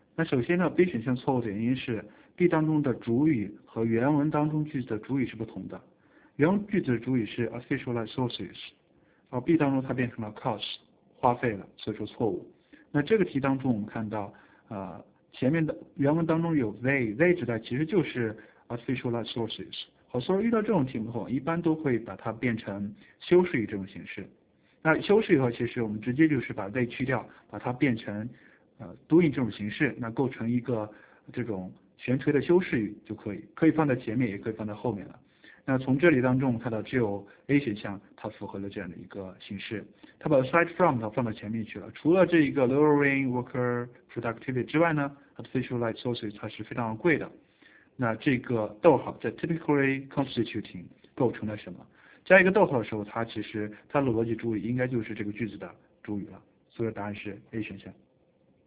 那首先呢 ，B 选项错误的原因是 B 当中的主语和原文当中句子的主语是不同的。原文句子的主语是 artificial resources， 而 B 当中它变成了 cost， 花费了，所以说错误。那这个题当中我们看到，前面的原文当中有 they 指代其实就是 artificial resources。好，所以遇到这种题目后，一般都会把它变成修饰语这种形式。那修饰语的话，其实我们直接就是把 they 去掉，把它变成doing 这种形式，那构成一个这种悬垂的修饰语就可以，可以放在前面，也可以放在后面了。那从这里当中看到只有 A 选项它符合了这样的一个形式，它把 aside from 它放到前面去了。除了这一个 lowering worker productivity 之外呢 ，artificial resources 它是非常贵的。那这个逗号在 typically constituting 构成了什么？加一个逗号的时候，它其实它的逻辑主语应该就是这个句子的主语了。所以答案是 A 选项。